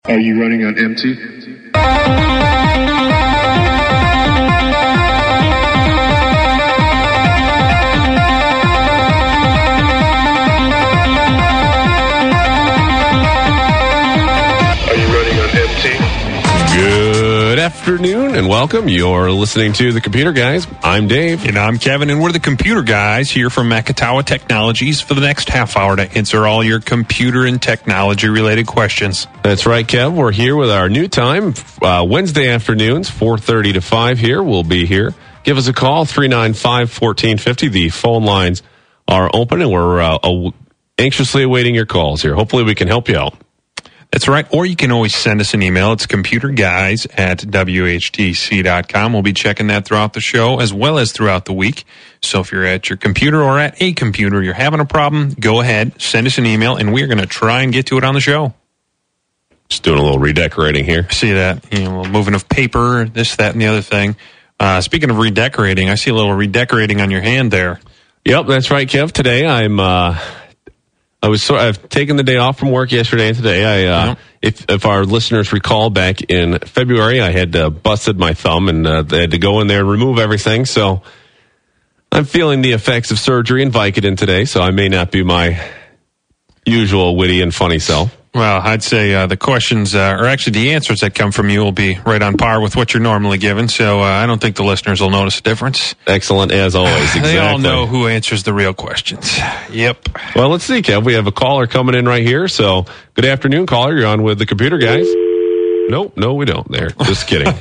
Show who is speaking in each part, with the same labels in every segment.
Speaker 1: Are you running on empty?
Speaker 2: Good afternoon and welcome. You're listening to The Computer Guys. I'm Dave.
Speaker 3: And I'm Kevin, and we're the Computer Guys here from Makatawa Technologies for the next half hour to answer all your computer and technology-related questions.
Speaker 2: That's right, Kev. We're here with our new time, Wednesday afternoons, 4:30 to 5 here. We'll be here. Give us a call, 395-1450. The phone lines are open, and we're anxiously awaiting your calls here. Hopefully we can help you out.
Speaker 3: That's right. Or you can always send us an email. It's computerguys@whtc.com. We'll be checking that throughout the show as well as throughout the week. So if you're at your computer or at a computer, you're having a problem, go ahead, send us an email, and we're going to try and get to it on the show.
Speaker 2: Just doing a little redecorating here.
Speaker 3: See that? You know, moving of paper, this, that, and the other thing. Speaking of redecorating, I see a little redecorating on your hand there.
Speaker 2: Yep, that's right, Kev. Today I've taken the day off from work yesterday and today. If our listeners recall, back in February, I had busted my thumb and they had to go in there and remove everything. So I'm feeling the effects of surgery in Vicodin today. So I may not be my usual witty and funny self.
Speaker 3: Well, I'd say the questions, or actually the answers that come from you will be right on par with what you're normally given. So I don't think the listeners will notice a difference.
Speaker 2: Excellent, as always. Exactly.
Speaker 3: They all know who answers the real questions. Yep.
Speaker 2: Well, let's see, Kev. We have a caller coming in right here. So good afternoon, caller. You're on with the Computer Guys. Nope, no, we don't. There. Just kidding.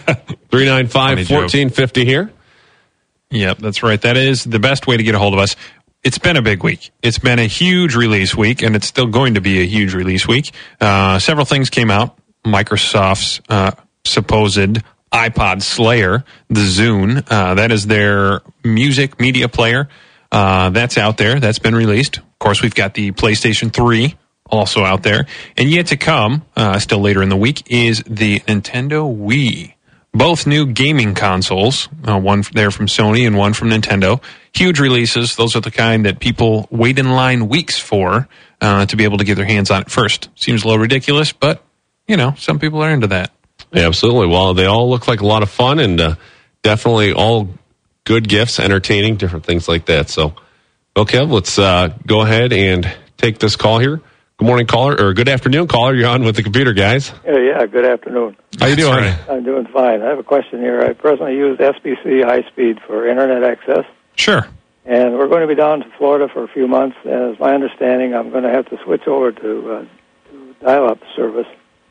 Speaker 2: 395-1450 here.
Speaker 3: Yep, that's right. That is the best way to get a hold of us. It's been a big week. It's been a huge release week, and it's still going to be a huge release week. Several things came out. Microsoft's supposed iPod Slayer, the Zune, that is their music media player. That's out there. That's been released. Of course, we've got the PlayStation 3 also out there. And yet to come, still later in the week, is the Nintendo Wii. Both new gaming consoles, one there from Sony and one from Nintendo. Huge releases. Those are the kind that people wait in line weeks for to be able to get their hands on it first. Seems a little ridiculous, but, you know, some people are into that.
Speaker 2: Yeah, absolutely. Well, they all look like a lot of fun and definitely all good gifts, entertaining, different things like that. So, okay, let's go ahead and take this call here. Good morning, caller, or good afternoon, caller. You're on with the Computer Guys.
Speaker 4: Yeah, good afternoon.
Speaker 2: How you doing?
Speaker 3: Right.
Speaker 4: I'm doing fine. I have a question here. I presently use SBC high speed for internet access.
Speaker 3: Sure.
Speaker 4: And we're going to be down to Florida for a few months. And as my understanding, I'm going to have to switch over to dial-up service.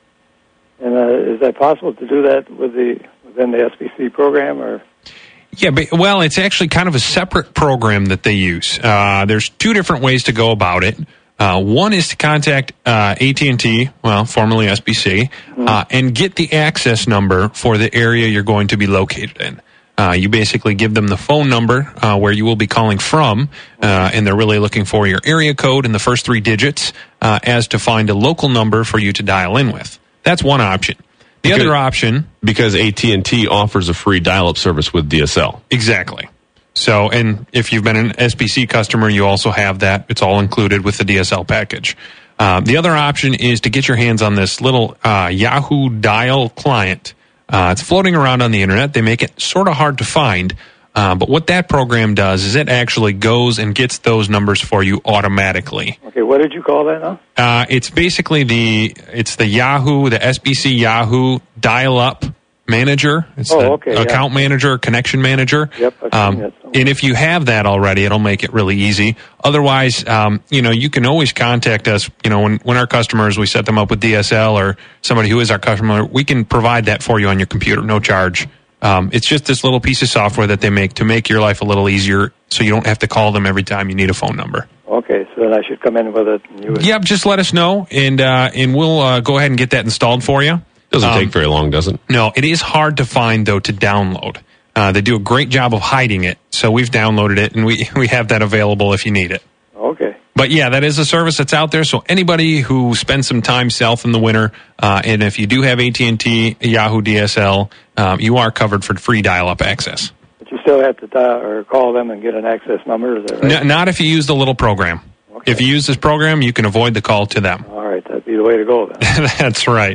Speaker 4: And is that possible to do that within the SBC program, or?
Speaker 3: Yeah, well, it's actually kind of a separate program that they use. There's two different ways to go about it. One is to contact AT&T, well, formerly SBC, and get the access number for the area you're going to be located in. You basically give them the phone number where you will be calling from, and they're really looking for your area code and the first three digits as to find a local number for you to dial in with. That's one option. The other option...
Speaker 2: Because AT&T offers a free dial-up service with DSL.
Speaker 3: Exactly. So, and if you've been an SBC customer, you also have that. It's all included with the DSL package. The other option is to get your hands on this little Yahoo Dial client. It's floating around on the internet. They make it sort of hard to find. But what that program does is it actually goes and gets those numbers for you automatically.
Speaker 4: Okay, what did you call that now?
Speaker 3: It's basically the Yahoo, the SBC Yahoo Dial-Up Manager. It's account manager, connection manager.
Speaker 4: Yep.
Speaker 3: And if you have that already, it'll make it really easy. Otherwise, you can always contact us. You know, when our customers, we set them up with DSL or somebody who is our customer, we can provide that for you on your computer, no charge. It's just this little piece of software that they make to make your life a little easier so you don't have to call them every time you need a phone number.
Speaker 4: Okay, so then I should come in with it.
Speaker 3: Yep, just let us know, and we'll go ahead and get that installed for you.
Speaker 2: Doesn't take very long, does it?
Speaker 3: No, it is hard to find, though, to download. They do a great job of hiding it, so we've downloaded it, and we have that available if you need it.
Speaker 4: Okay.
Speaker 3: But, yeah, that is a service that's out there, so anybody who spends some time south in the winter, and if you do have AT&T, Yahoo DSL, you are covered for free dial-up access.
Speaker 4: But you still have to dial or call them and get an access number, is that right?
Speaker 3: Not if you use the little program. Okay. If you use this program, you can avoid the call to them.
Speaker 4: All right, that'd be the way to go then.
Speaker 3: That's right.
Speaker 4: Okay.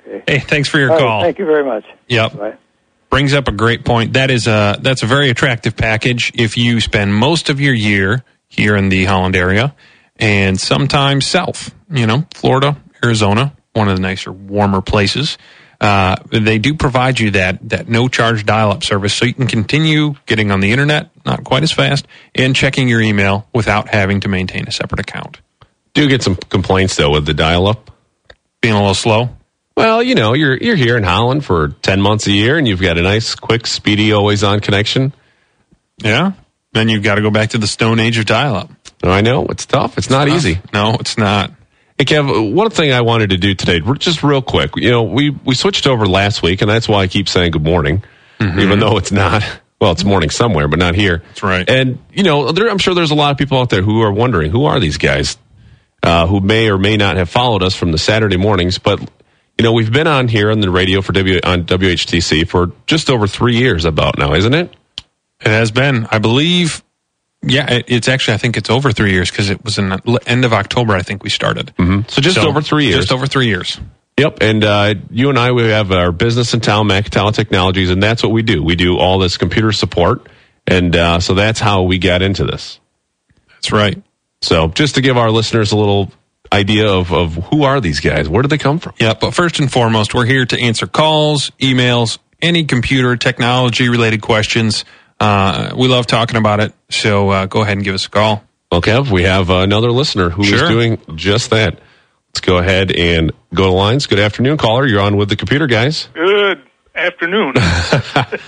Speaker 4: Okay.
Speaker 3: Hey, thanks for your
Speaker 4: All
Speaker 3: call.
Speaker 4: right, thank you very much.
Speaker 3: Yep.
Speaker 4: Bye.
Speaker 3: Brings up a great point. That's a very attractive package if you spend most of your year here in the Holland area and sometimes south, Florida, Arizona, one of the nicer, warmer places. They do provide you that no-charge dial-up service so you can continue getting on the internet, not quite as fast, and checking your email without having to maintain a separate account.
Speaker 2: Do get some complaints, though, with the dial-up?
Speaker 3: Being a little slow?
Speaker 2: Well, you're here in Holland for 10 months a year, and you've got a nice, quick, speedy, always-on connection.
Speaker 3: Yeah. Then you've got to go back to the Stone Age of dial-up.
Speaker 2: I know. It's tough. It's not easy.
Speaker 3: No, it's not.
Speaker 2: Hey, Kev, one thing I wanted to do today, just real quick. We switched over last week, and that's why I keep saying good morning, even though it's not. Well, it's morning somewhere, but not here.
Speaker 3: That's right.
Speaker 2: And, I'm sure there's a lot of people out there who are wondering, who are these guys who may or may not have followed us from the Saturday mornings, but we've been on here on the radio on WHTC for just over 3 years about now, isn't it?
Speaker 3: It has been, I believe. Yeah, it's actually, I think it's over 3 years because it was in the end of October, I think we started.
Speaker 2: Mm-hmm. So over 3 years.
Speaker 3: Just over 3 years.
Speaker 2: Yep, and you and I, we have our business in town, Macatawa Technologies, and that's what we do. We do all this computer support, and so that's how we got into this.
Speaker 3: That's right.
Speaker 2: So just to give our listeners a little idea of who are these guys, where did they come from?
Speaker 3: Yeah, but first and foremost, we're here to answer calls, emails, any computer technology-related questions. We love talking about it, so go ahead and give us a call.
Speaker 2: Well, Kev, we have another listener who is doing just that. Let's go ahead and go to lines. Good afternoon, caller. You're on with the computer guys.
Speaker 1: Good afternoon. Gotcha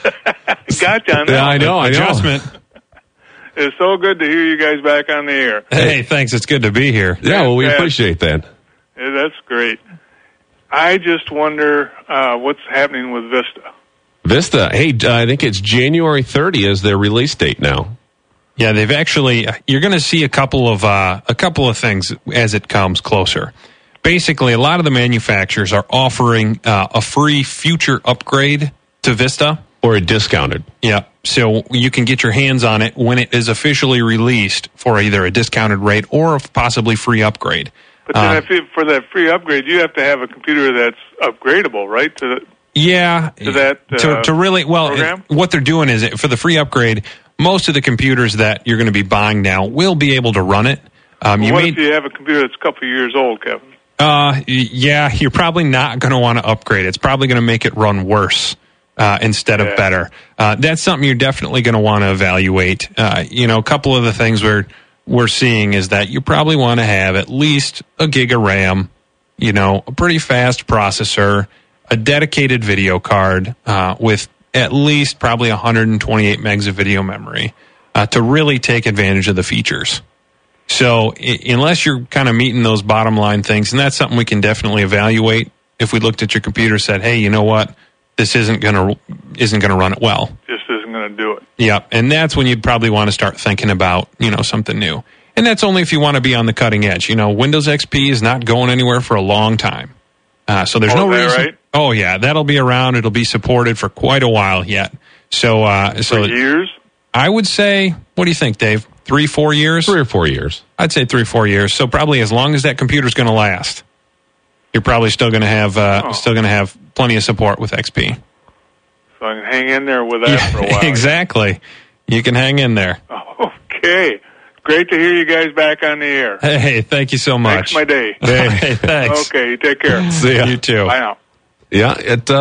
Speaker 1: on that.
Speaker 2: Yeah, I know.
Speaker 3: Adjustment.
Speaker 1: It's so good to hear you guys back on the air.
Speaker 3: Hey, thanks. It's good to be here.
Speaker 2: Yeah, well, we appreciate that.
Speaker 1: Yeah, that's great. I just wonder what's happening with Vista.
Speaker 2: Vista, hey, I think it's January 30 is their release date now.
Speaker 3: Yeah, they've actually. You're going to see a couple of things as it comes closer. Basically, a lot of the manufacturers are offering a free future upgrade to Vista.
Speaker 2: Or a discounted.
Speaker 3: Yeah, so you can get your hands on it when it is officially released for either a discounted rate or a possibly free upgrade.
Speaker 1: But then for that free upgrade, you have to have a computer that's upgradable, right? To that
Speaker 3: to really
Speaker 1: program?
Speaker 3: What they're doing is for the free upgrade, most of the computers that you're going to be buying now will be able to run it.
Speaker 1: What if you have a computer that's a couple of years old, Kevin?
Speaker 3: Yeah, you're probably not going to want to upgrade it. It's probably going to make it run worse instead of better. That's something you're definitely going to want to evaluate. A couple of the things we're seeing is that you probably want to have at least a gig of RAM, a pretty fast processor, a dedicated video card with at least probably 128 megs of video memory to really take advantage of the features. So unless you're kind of meeting those bottom line things, and that's something we can definitely evaluate if we looked at your computer and said, hey, you know what? This isn't going to run it well.
Speaker 1: Just isn't going to do it.
Speaker 3: Yeah, and that's when you'd probably want to start thinking about, something new. And that's only if you want to be on the cutting edge. Windows XP is not going anywhere for a long time. So there's no reason. Right? Oh, yeah, that'll be around. It'll be supported for quite a while yet. So
Speaker 1: for years?
Speaker 3: I would say, what do you think, Dave? 3-4 years?
Speaker 2: 3 or 4 years.
Speaker 3: I'd say 3-4 years. So probably as long as that computer's going to last, you're probably still going to have plenty of support with XP.
Speaker 1: So I can hang in there with that for a while.
Speaker 3: Exactly. You can hang in there.
Speaker 1: Okay. Great to hear you guys back on the air.
Speaker 3: Hey, thank you so much.
Speaker 1: Makes my day.
Speaker 3: Hey, thanks.
Speaker 1: Okay, take care.
Speaker 2: See ya.
Speaker 3: You too.
Speaker 1: Bye now.
Speaker 2: Yeah,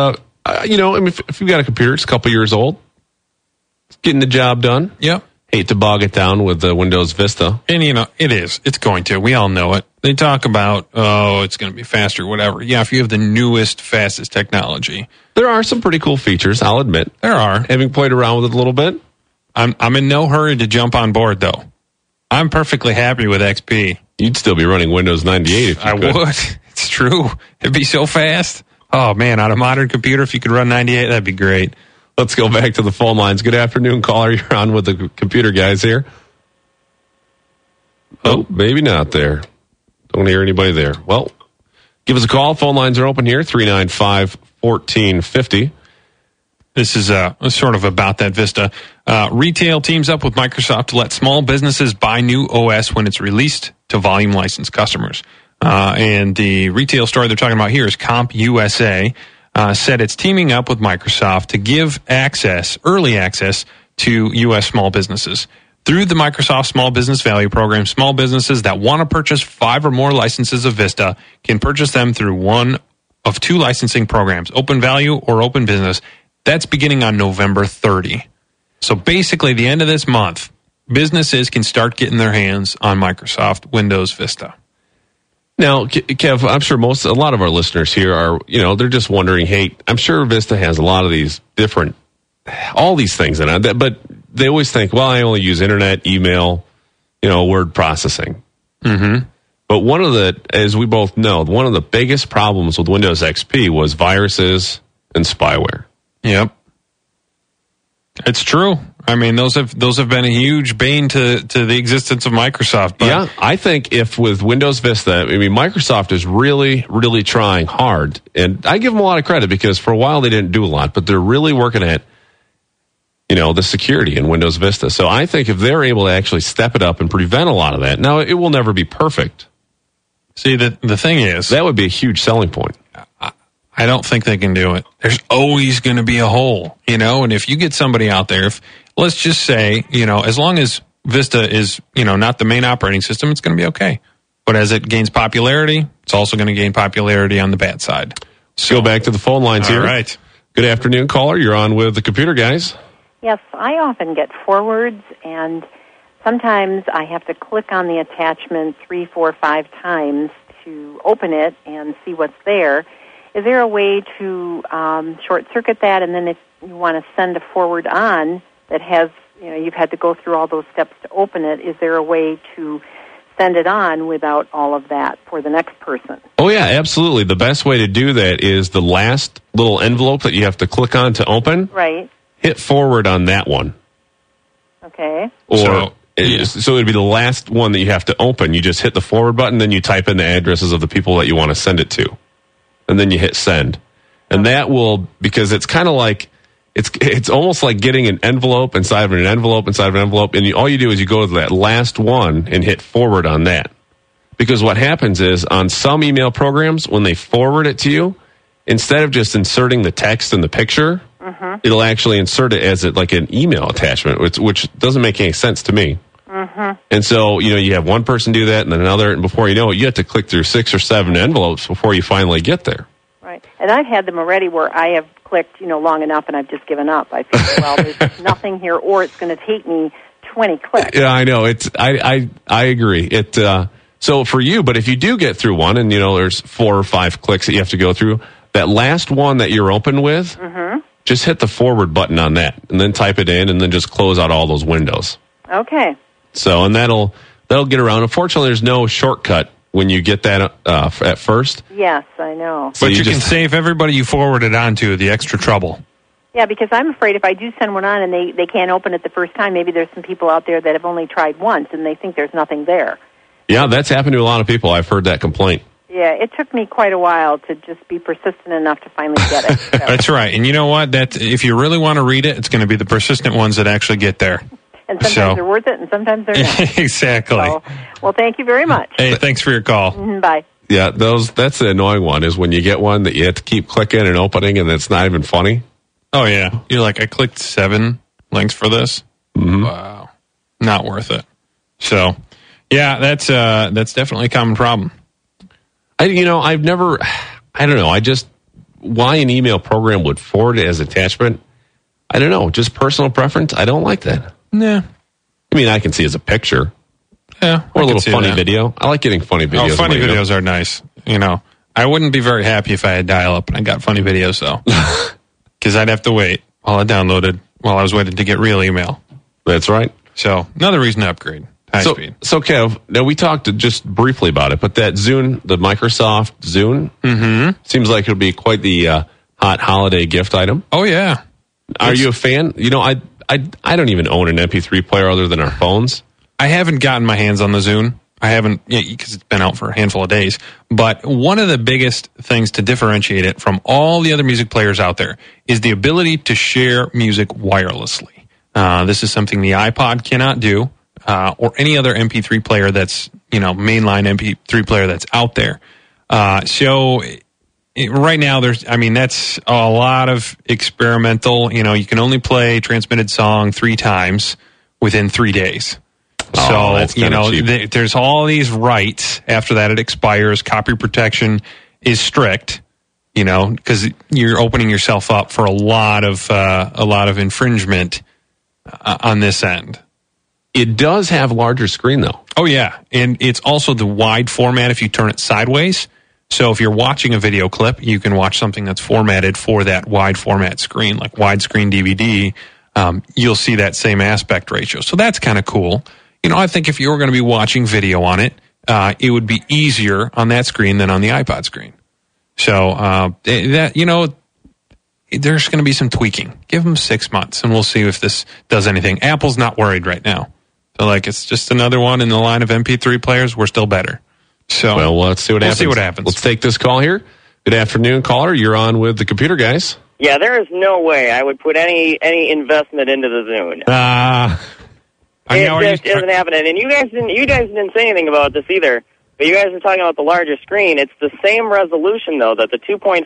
Speaker 2: if you've got a computer, it's a couple years old, it's getting the job done.
Speaker 3: Yep.
Speaker 2: Hate to bog it down with the Windows Vista.
Speaker 3: And, it is. It's going to. We all know it. They talk about, it's going to be faster, whatever. Yeah, if you have the newest, fastest technology.
Speaker 2: There are some pretty cool features, I'll admit.
Speaker 3: There are.
Speaker 2: Having played around with it a little bit.
Speaker 3: I'm in no hurry to jump on board, though. I'm perfectly happy with XP.
Speaker 2: You'd still be running Windows 98 if you could.
Speaker 3: I would. It's true. It'd be so fast. Oh, man, on a modern computer, if you could run 98, that'd be great.
Speaker 2: Let's go back to the phone lines. Good afternoon, caller. You're on with the computer guys here. Oh, maybe not there. Don't hear anybody there. Well, give us a call. Phone lines are open here, 395-1450.
Speaker 3: This is sort of about that Vista. Retail teams up with Microsoft to let small businesses buy new OS when it's released to volume licensed customers. And the retail store they're talking about here is CompUSA. Said it's teaming up with Microsoft to give early access to U.S. small businesses. Through the Microsoft Small Business Value Program, small businesses that want to purchase 5 or more licenses of Vista can purchase them through one of 2 licensing programs, Open Value or Open Business. That's beginning on November 30. So basically, the end of this month, businesses can start getting their hands on Microsoft Windows Vista.
Speaker 2: Now, Kev, I'm sure a lot of our listeners here are, they're just wondering, hey, I'm sure Vista has a lot of these all these things in it, but they always think, well, I only use internet, email, word processing.
Speaker 3: Mm-hmm.
Speaker 2: But as we both know, one of the biggest problems with Windows XP was viruses and spyware.
Speaker 3: Yep. It's true. I mean, those have been a huge bane to the existence of Microsoft. But
Speaker 2: yeah, I think if with Windows Vista, Microsoft is really, really trying hard. And I give them a lot of credit because for a while they didn't do a lot, but they're really working at, the security in Windows Vista. So I think if they're able to actually step it up and prevent a lot of that, now it will never be perfect.
Speaker 3: See, the thing is,
Speaker 2: that would be a huge selling point.
Speaker 3: I don't think they can do it. There's always going to be a hole, and if you get somebody out there, let's just say, as long as Vista is, not the main operating system, it's going to be okay. But as it gains popularity, it's also going to gain popularity on the bad side.
Speaker 2: Let's go back to the phone lines here.
Speaker 3: All right.
Speaker 2: Good afternoon, caller. You're on with the Computer Guys.
Speaker 5: Yes, I often get forwards, and sometimes I have to click on the attachment 3, 4, 5 times to open it and see what's there. Is there a way to short-circuit that, and then if you want to send a forward on that has, you've had to go through all those steps to open it, is there a way to send it on without all of that for the next person?
Speaker 2: Oh, yeah, absolutely. The best way to do that is the last little envelope that you have to click on to open.
Speaker 5: Right.
Speaker 2: Hit forward on that one.
Speaker 5: Okay.
Speaker 2: So it would be the last one that you have to open. You just hit the forward button, then you type in the addresses of the people that you want to send it to. And then you hit send. And that will, because it's kind of like, it's almost like getting an envelope inside of an envelope inside of an envelope. And all you do is you go to that last one and hit forward on that. Because what happens is on some email programs, when they forward it to you, instead of just inserting the text and the picture, it'll actually insert it as like an email attachment, which doesn't make any sense to me. And so, you have one person do that and then another, and before you know it, you have to click through 6 or 7 envelopes before you finally get there.
Speaker 5: Right. And I've had them already where I have clicked, long enough and I've just given up. I think, well, there's nothing here, or it's going to take me 20 clicks.
Speaker 2: Yeah, I know. I agree. So for you, but if you do get through one and, there's 4 or 5 clicks that you have to go through, that last one that you're open with, just hit the forward button on that and then type it in and then just close out all those windows.
Speaker 5: Okay.
Speaker 2: So, and that'll get around. Unfortunately, there's no shortcut when you get that at first.
Speaker 5: Yes, I know.
Speaker 3: So but you can save everybody you forwarded on to the extra trouble.
Speaker 5: Yeah, because I'm afraid if I do send one on and they can't open it the first time, maybe there's some people out there that have only tried once and they think there's nothing there.
Speaker 2: Yeah, that's happened to a lot of people. I've heard that complaint.
Speaker 5: Yeah, it took me quite a while to just be persistent enough to finally get it. So.
Speaker 3: That's right. And you know what? If you really want to read it, it's going to be the persistent ones that actually get there.
Speaker 5: And sometimes they're worth it, and sometimes they're not.
Speaker 3: Exactly.
Speaker 5: So, well, thank you very much.
Speaker 3: Hey, thanks for your call.
Speaker 5: Bye.
Speaker 2: Yeah, that's the annoying one, is when you get one that you have to keep clicking and opening, and it's not even funny.
Speaker 3: Oh, yeah. You're like, I clicked 7 links for this.
Speaker 2: Mm-hmm.
Speaker 3: Wow. Not worth it. So, yeah, that's definitely a common problem.
Speaker 2: I don't know, why an email program would forward it as attachment, I don't know, just personal preference, I don't like that.
Speaker 3: Nah.
Speaker 2: I mean, I can see as a picture.
Speaker 3: Yeah.
Speaker 2: Or a little funny video. I like getting funny videos.
Speaker 3: Oh, funny videos are nice. I wouldn't be very happy if I had dial-up and I got funny videos, though. Because I'd have to wait while I downloaded, while I was waiting to get real email.
Speaker 2: That's right.
Speaker 3: So, another reason to upgrade. High speed.
Speaker 2: So, Kev, now we talked just briefly about it, but that Zune, the Microsoft Zune, seems like it'll be quite the hot holiday gift item.
Speaker 3: Oh, yeah.
Speaker 2: Are you a fan? I don't even own an MP3 player other than our phones.
Speaker 3: I haven't gotten my hands on the Zune. I haven't, because it's been out for a handful of days. But one of the biggest things to differentiate it from all the other music players out there is the ability to share music wirelessly. This is something the iPod cannot do, or any other MP3 player that's mainline MP3 player that's out there. Right now, that's a lot of experimental. You can only play transmitted song 3 times within 3 days. There's all these rights. After that, it expires. Copy protection is strict, because you're opening yourself up for a lot of infringement on this end.
Speaker 2: It does have larger screen, though.
Speaker 3: Oh, yeah. And it's also the wide format if you turn it sideways. So if you're watching a video clip, you can watch something that's formatted for that wide format screen, like widescreen DVD. You'll see that same aspect ratio. So that's kind of cool. I think if you were going to be watching video on it, it would be easier on that screen than on the iPod screen. So there's going to be some tweaking. Give them 6 months, and we'll see if this does anything. Apple's not worried right now. So it's just another one in the line of MP3 players. We're still better. So
Speaker 2: let's see what happens.
Speaker 3: See what happens.
Speaker 2: Let's take this call here. Good afternoon, caller. You're on with the Computer Guys.
Speaker 6: Yeah, there is no way I would put any investment into the Zune. It just isn't happening. And you guys didn't say anything about this either. But you guys are talking about the larger screen. It's the same resolution though that the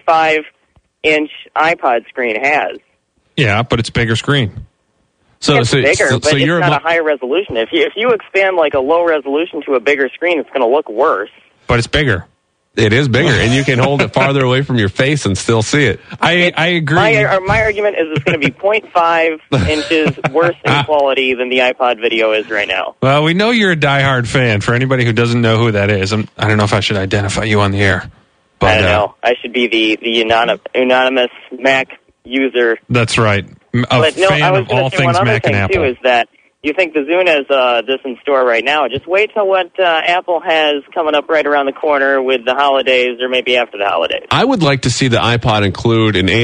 Speaker 6: 2.5-inch iPod screen has.
Speaker 3: Yeah, but it's bigger screen.
Speaker 6: It's bigger, but it's not a higher resolution. If you expand a low resolution to a bigger screen, it's going to look worse.
Speaker 3: But it's bigger.
Speaker 2: It is bigger, and you can hold it farther away from your face and still see it.
Speaker 3: I agree.
Speaker 6: My argument is it's going to be 0.5 inches worse in quality than the iPod video is right now.
Speaker 3: Well, we know you're a diehard fan. For anybody who doesn't know who that is, I don't know if I should identify you on the air. But,
Speaker 6: I don't know. I should be the anonymous Mac user.
Speaker 3: That's right.
Speaker 6: I was going to say one other thing, too, is that you think the Zune has this in store right now. Just wait till what Apple has coming up right around the corner with the holidays or maybe after the holidays.
Speaker 2: I would like to see the iPod include an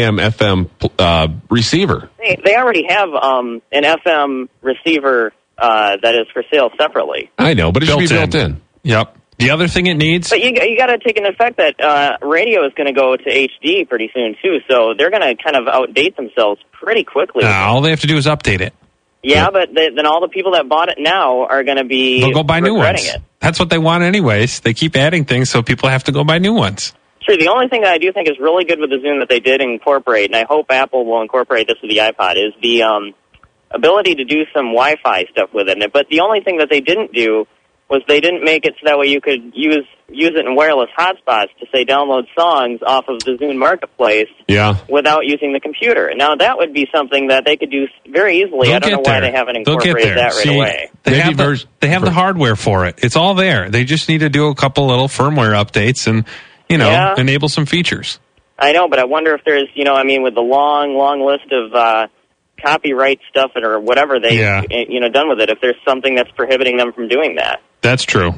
Speaker 2: AM/FM receiver.
Speaker 6: They already have an FM receiver that is for sale separately.
Speaker 2: I know, but it should be built in.
Speaker 3: Yep. The other thing it needs...
Speaker 6: But you got to take into effect that radio is going to go to HD pretty soon, too, so they're going to kind of outdate themselves pretty quickly.
Speaker 3: All they have to do is update it.
Speaker 6: Yeah, but then all the people that bought it now are going to be
Speaker 3: They'll go buy new ones.
Speaker 6: It.
Speaker 3: That's what they want anyways. They keep adding things, so people have to go buy new ones.
Speaker 6: Sure, the only thing that I do think is really good with the Zune that they did incorporate, and I hope Apple will incorporate this with the iPod, is the ability to do some Wi-Fi stuff with it. But the only thing that they didn't do was they didn't make it so that way you could use it in wireless hotspots to, say, download songs off of the Zune Marketplace without using the computer. Now, that would be something that they could do very easily. I don't know why they haven't incorporated that right away.
Speaker 3: They have the hardware for it. It's all there. They just need to do a couple little firmware updates and, enable some features.
Speaker 6: I know, but I wonder if there's, with the long list of copyright stuff or whatever they've done with it, if there's something that's prohibiting them from doing that.
Speaker 3: That's true.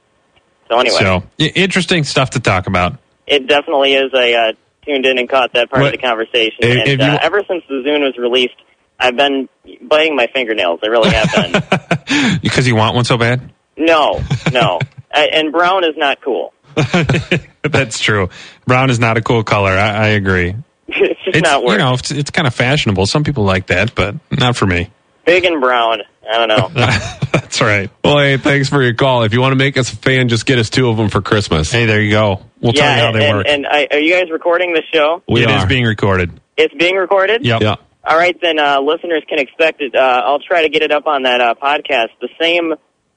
Speaker 6: So anyway.
Speaker 3: Interesting stuff to talk about.
Speaker 6: It definitely is. I tuned in and caught that part of the conversation. Ever since the Zune was released, I've been biting my fingernails. I really have been.
Speaker 3: Because you want one so bad?
Speaker 6: No. And brown is not cool.
Speaker 3: That's true. Brown is not a cool color. I agree.
Speaker 6: It's not worth
Speaker 3: it's kind of fashionable. Some people like that, but not for me.
Speaker 6: Big and brown. I don't know.
Speaker 3: That's right.
Speaker 2: Well, hey, thanks for your call. If you want to make us a fan, just get us 2 of them for Christmas.
Speaker 3: Hey, there you go. We'll tell you how they work.
Speaker 6: And are you guys recording the show?
Speaker 3: It is being recorded.
Speaker 6: It's being recorded?
Speaker 3: Yep.
Speaker 2: Yeah.
Speaker 6: All right, then listeners can expect it. I'll try to get it up on that podcast. The same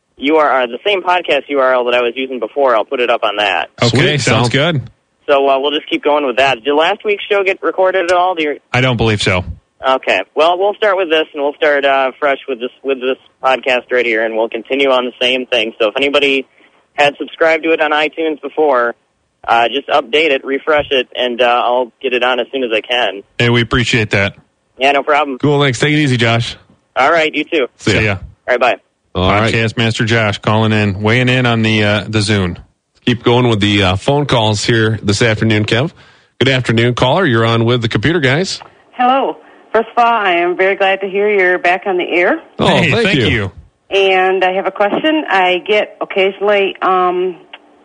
Speaker 6: podcast URL that I was using before, I'll put it up on that.
Speaker 3: Okay, sounds good.
Speaker 6: So we'll just keep going with that. Did last week's show get recorded at all?
Speaker 3: I don't believe so.
Speaker 6: Okay. Well, we'll start with this, and we'll start fresh with this podcast right here, and we'll continue on the same thing. So if anybody had subscribed to it on iTunes before, just update it, refresh it, and I'll get it on as soon as I can.
Speaker 3: Hey, we appreciate that.
Speaker 6: Yeah, no problem.
Speaker 2: Cool, thanks. Take it easy, Josh.
Speaker 6: All right, you too.
Speaker 2: See ya.
Speaker 6: All right, bye.
Speaker 3: Podcast Master Josh weighing in on the Zune.
Speaker 2: Keep going with the phone calls here this afternoon, Kev. Good afternoon, caller. You're on with the Computer Guys.
Speaker 7: Hello. First of all, I am very glad to hear you're back on the air.
Speaker 2: Oh,
Speaker 3: hey, thank you.
Speaker 7: And I have a question. I get occasionally an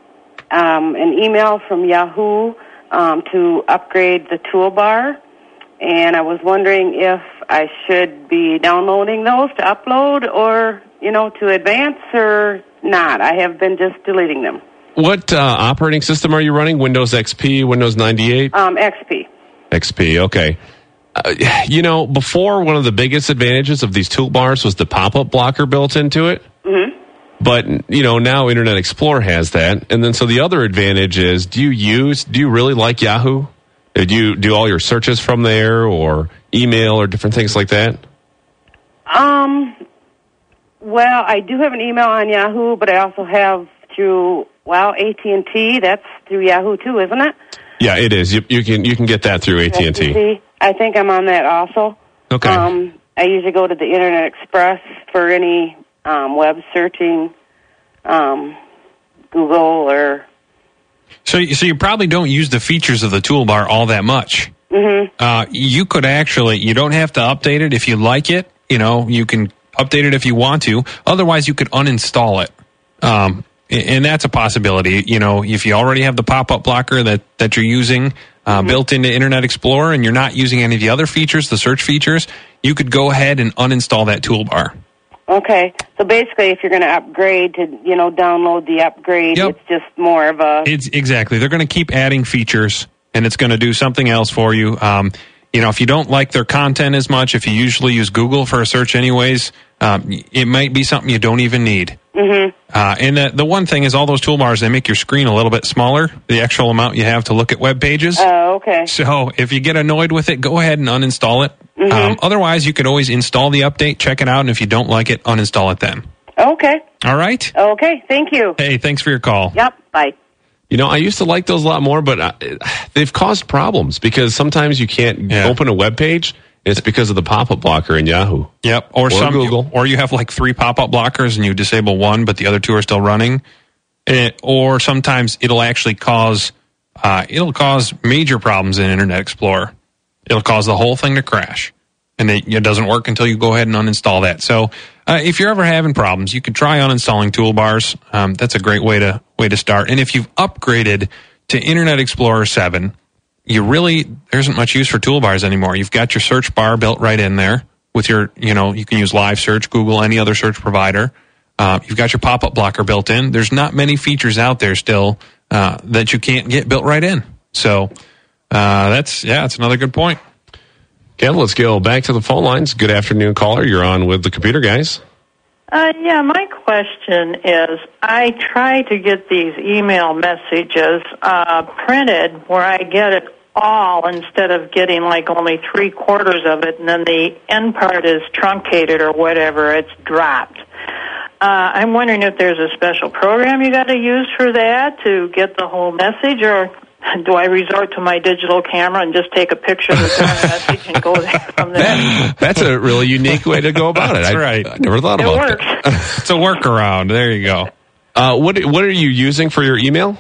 Speaker 7: email from Yahoo to upgrade the toolbar, and I was wondering if I should be downloading those to upload or, to advance or not. I have been just deleting them.
Speaker 2: What operating system are you running? Windows XP, Windows 98?
Speaker 7: XP.
Speaker 2: XP, okay. Before, one of the biggest advantages of these toolbars was the pop-up blocker built into it.
Speaker 7: Mm-hmm.
Speaker 2: But, now Internet Explorer has that. And then so the other advantage is, do you really like Yahoo? Do you do all your searches from there or email or different things like that?
Speaker 7: Well, I do have an email on Yahoo, but I also have through, AT&T. That's through Yahoo too, isn't it?
Speaker 2: Yeah, it is. You can get that through AT&T.
Speaker 7: I think I'm on that also.
Speaker 2: Okay.
Speaker 7: I usually go to the Internet Express for any web searching, Google or...
Speaker 3: So you probably don't use the features of the toolbar all that much.
Speaker 7: Mm-hmm.
Speaker 3: You could actually, you don't have to update it if you like it. You can update it if you want to. Otherwise, you could uninstall it. And that's a possibility. If you already have the pop-up blocker that you're using built into Internet Explorer and you're not using any of the other features, the search features, you could go ahead and uninstall that toolbar.
Speaker 7: Okay. So basically, if you're going to upgrade to, download the upgrade, It's just more of a...
Speaker 3: Exactly. They're going to keep adding features, and it's going to do something else for you. If you don't like their content as much, if you usually use Google for a search anyways, it might be something you don't even need.
Speaker 7: Mm-hmm.
Speaker 3: And the one thing is all those toolbars, they make your screen a little bit smaller, the actual amount you have to look at web pages.
Speaker 7: Oh, okay.
Speaker 3: So if you get annoyed with it, go ahead and uninstall it.
Speaker 7: Mm-hmm.
Speaker 3: Otherwise, you could always install the update, check it out, and if you don't like it, uninstall it then.
Speaker 7: Okay.
Speaker 3: All right?
Speaker 7: Okay, thank you.
Speaker 3: Hey, thanks for your call.
Speaker 7: Yep, bye.
Speaker 2: I used to like those a lot more, but they've caused problems because sometimes you can't open a web page. It's because of the pop-up blocker in Yahoo.
Speaker 3: Yep, or Google. Or you have like 3 pop-up blockers and you disable one, but the other 2 are still running. Or sometimes it'll actually cause major problems in Internet Explorer. It'll cause the whole thing to crash. And it doesn't work until you go ahead and uninstall that. So if you're ever having problems, you could try uninstalling toolbars. That's a great way to start. And if you've upgraded to Internet Explorer 7, there isn't much use for toolbars anymore. You've got your search bar built right in there with your, you can use Live Search, Google, any other search provider. You've got your pop-up blocker built in. There's not many features out there still that you can't get built right in. So that's another good point.
Speaker 2: Okay, let's go back to the phone lines. Good afternoon, caller. You're on with the Computer Guys.
Speaker 8: My question is, I try to get these email messages printed where I get it all instead of getting like only 3/4 of it, and then the end part is truncated or whatever, it's dropped. I'm wondering if there's a special program you got to use for that to get the whole message, or do I resort to my digital camera and just take a picture of the message and go there from there?
Speaker 2: That's a really unique way to go about it.
Speaker 3: That's right.
Speaker 2: I never thought about
Speaker 8: works.
Speaker 3: That. It's a workaround. There you go.
Speaker 2: What are you using for your email?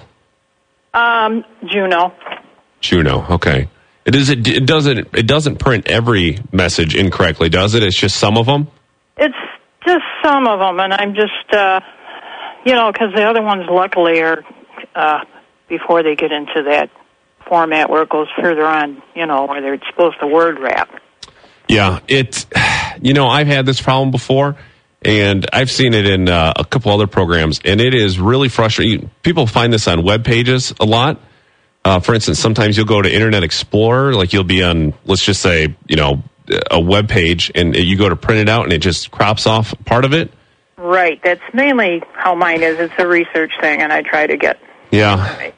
Speaker 8: Juno.
Speaker 2: Juno. Okay. It doesn't print every message incorrectly, does it? It's just some of them.
Speaker 8: It's just some of them, and I'm just because the other ones luckily are. Before they get into that format where it goes further on, where they're supposed to word wrap.
Speaker 2: Yeah, I've had this problem before, and I've seen it in a couple other programs, and it is really frustrating. People find this on web pages a lot. For instance, sometimes you'll go to Internet Explorer, like you'll be on, let's just say, a web page, and you go to print it out, and it just crops off part of it.
Speaker 8: Right, that's mainly how mine is. It's a research thing, and I try to get...
Speaker 2: Yeah.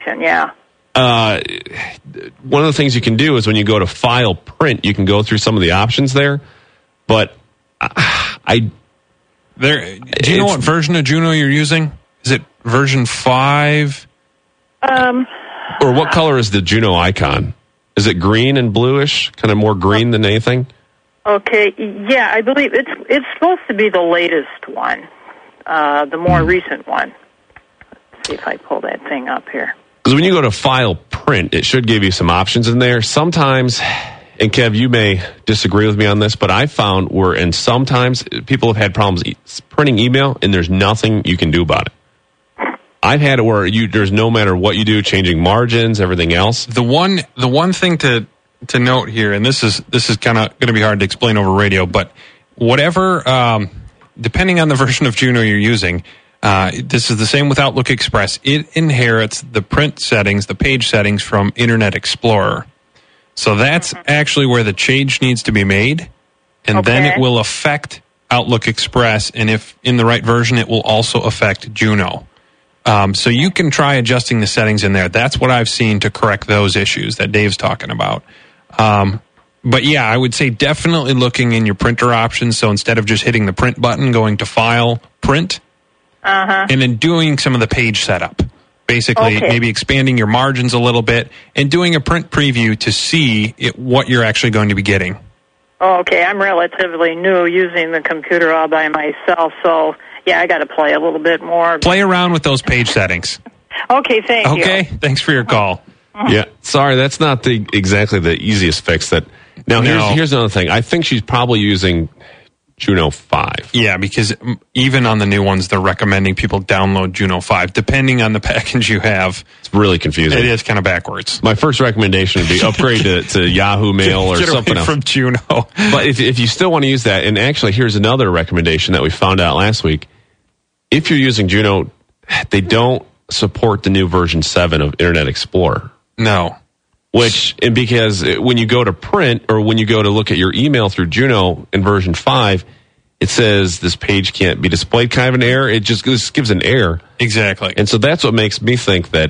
Speaker 2: One of the things you can do is when you go to File Print, you can go through some of the options there. But
Speaker 3: do you know what version of Juno you're using? Is it version 5?
Speaker 2: Or what color is the Juno icon? Is it green and bluish? Kind of more green than anything?
Speaker 8: Okay, yeah, I believe it's supposed to be the latest one, the more recent one. See if I pull that thing up here.
Speaker 2: Because when you go to File Print, it should give you some options in there. Sometimes, and Kev, you may disagree with me on this, but I found sometimes people have had problems printing email, and there's nothing you can do about it. I've had it where there's no matter what you do, changing margins, everything else.
Speaker 3: The one thing to note here, and this is kind of going to be hard to explain over radio, but whatever, depending on the version of Juno you're using. This is the same with Outlook Express. It inherits the print settings, the page settings from Internet Explorer. So that's actually where the change needs to be made, and then it will affect Outlook Express, and if in the right version, it will also affect Juno. So you can try adjusting the settings in there. That's what I've seen to correct those issues that Dave's talking about. But yeah, I would say definitely looking in your printer options. So instead of just hitting the print button, going to File, Print, and then doing some of the page setup. Basically, maybe expanding your margins a little bit and doing a print preview to see what you're actually going to be getting.
Speaker 8: Okay, I'm relatively new using the computer all by myself, so yeah, I got to play a little bit more.
Speaker 3: Play around with those page settings.
Speaker 8: Okay, thank you.
Speaker 3: Okay, thanks for your call.
Speaker 2: Yeah, sorry, that's not exactly the easiest fix. Now, here's another thing. I think she's probably using Juno 5.
Speaker 3: Yeah, because even on the new ones, they're recommending people download Juno 5, depending on the package you have.
Speaker 2: It's really confusing.
Speaker 3: It is kind of backwards.
Speaker 2: My first recommendation would be upgrade to Yahoo Mail or something else.
Speaker 3: From Juno.
Speaker 2: But if you still want to use that, and actually here's another recommendation that we found out last week. If you're using Juno, they don't support the new version 7 of Internet Explorer.
Speaker 3: No.
Speaker 2: Because when you go to print or when you go to look at your email through Juno in version 5, it says this page can't be displayed, kind of an error. It just gives an error.
Speaker 3: Exactly.
Speaker 2: And so that's what makes me think that,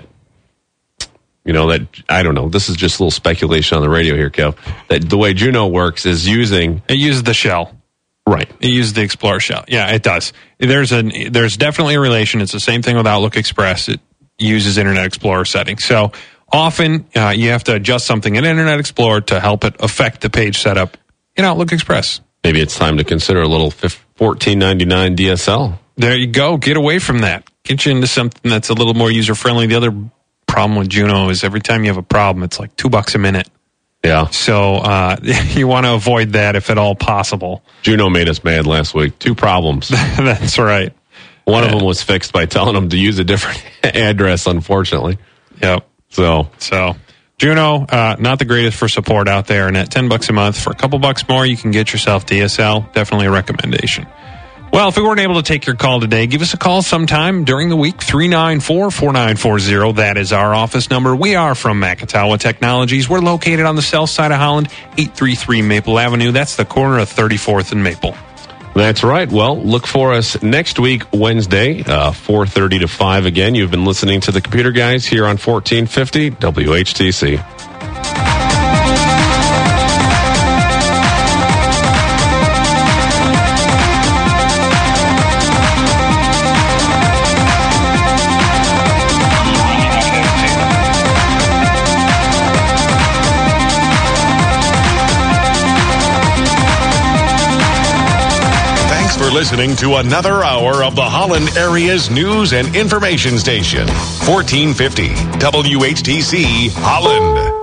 Speaker 2: I don't know, this is just a little speculation on the radio here, Kev, that the way Juno works is it
Speaker 3: uses the shell.
Speaker 2: Right.
Speaker 3: It uses the Explorer shell. Yeah, it does. There's definitely a relation. It's the same thing with Outlook Express. It uses Internet Explorer settings. So often, you have to adjust something in Internet Explorer to help it affect the page setup in Outlook Express.
Speaker 2: Maybe it's time to consider a little $14.99 DSL.
Speaker 3: There you go. Get away from that. Get you into something that's a little more user-friendly. The other problem with Juno is every time you have a problem, it's like $2 a minute.
Speaker 2: Yeah.
Speaker 3: So you want to avoid that if at all possible.
Speaker 2: Juno made us mad last week. 2 problems.
Speaker 3: That's right.
Speaker 2: One of them was fixed by telling them to use a different address, unfortunately.
Speaker 3: Yep.
Speaker 2: So
Speaker 3: Juno, not the greatest for support out there, and at $10 a month, for a couple bucks more, you can get yourself DSL. Definitely a recommendation. Well, if we weren't able to take your call today, give us a call sometime during the week, 394-4940. That is our office number. We are from Macatawa Technologies. We're located on the south side of Holland, 833 Maple Avenue. That's the corner of 34th and Maple.
Speaker 2: That's right. Well, look for us next week, Wednesday, 4:30 to 5 again. You've been listening to the Computer Guys here on 1450 WHTC.
Speaker 9: Listening to another hour of the Holland area's news and information station, 1450 WHTC Holland.